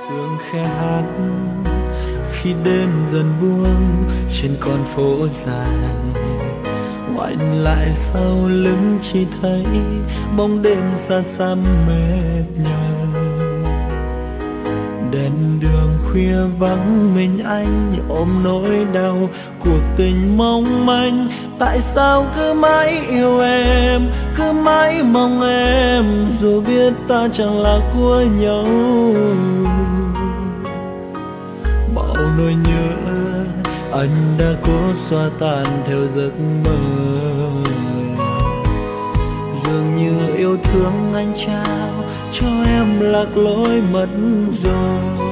sương khẽ hát khi đêm dần buông trên con phố dài, ngoảnh lại sau lưng chỉ thấy bóng đêm xa xăm mệt nhòa. Đèn đường khuya vắng mình anh ôm nỗi đau cuộc tình mong manh. Tại sao cứ mãi yêu em, cứ mãi mong em, dù biết ta chẳng là của nhau. Bao nỗi nhớ anh đã cố xóa tan theo giấc mơ, dường như yêu thương anh trao cho em lạc lối mất rồi.